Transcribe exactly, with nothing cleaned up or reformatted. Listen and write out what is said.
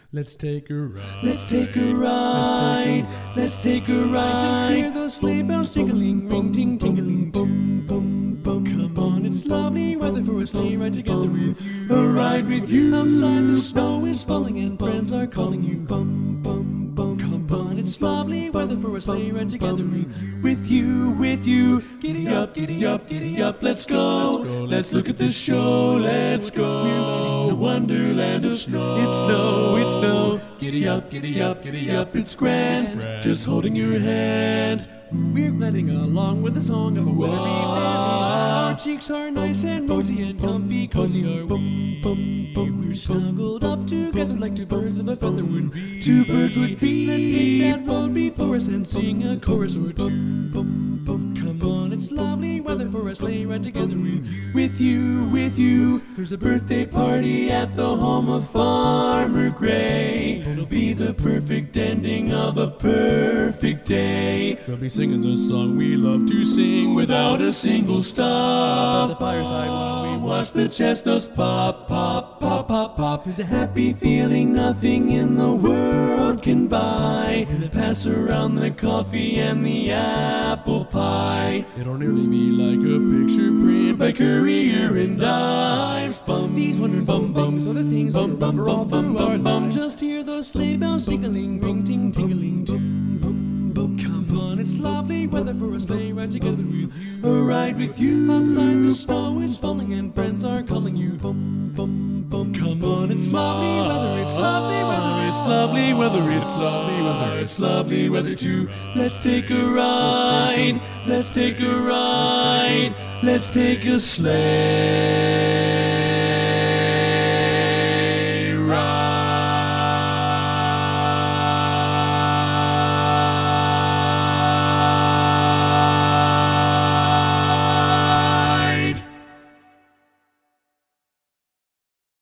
Let's take a ride. Let's take a ride. Let's take a ride. Just hear those sleigh bells jingling, ring, ting, tingling, too. Come on, it's lovely weather for a sleigh ride together with you. A ride with you. Outside the snow is falling and friends are calling you. Bum, bum, bum. Come on, it's lovely weather for a sleigh ride together with you. With you, with you. Giddy up, giddy up, giddy up. Let's go. Let's go, Let's look at the show. Let's go. We're riding in a wonderland of snow. It's snow, it's snow. Giddy up, giddy up, giddy up. It's grand. It's grand. Just holding your hand. We're gliding along with the song of a weather Wah. Our cheeks are nice and rosy and comfy, cozy are we. We're snuggled up together like two birds of a feather would be. Two birds would be. Let's take that road before us and sing a chorus or two. Come on, it's lovely weather for a sleigh ride together with you. With you, with you. There's a birthday party at the home of Farmer Gray. It'll be the perfect ending of a perfect day. We'll be singing the song we love to sing Without a single stop. by the fireside while we Watch the chestnuts pop, pop, pop, pop, pop. There's a happy feeling nothing in the world can buy. Pass around the coffee and the apple pie. It'll nearly be like a picture print By Courier and Ives. Bum, These wonderful bum, bum, things are the things bum, that bum, remember all bum, through bum, our bum. lives. Just hear those sleigh bells jingling, ring, ting, tingling too. Come on, it's lovely weather for a sleigh ride together with you. A ride with you. Outside the snow is falling and friends are calling you. Bum, bum, bum. Come on, it's lovely weather, it's lovely weather, it's lovely weather, it's lovely weather, It's lovely weather too. Let's take a ride. Let's take a ride. Let's take a sleigh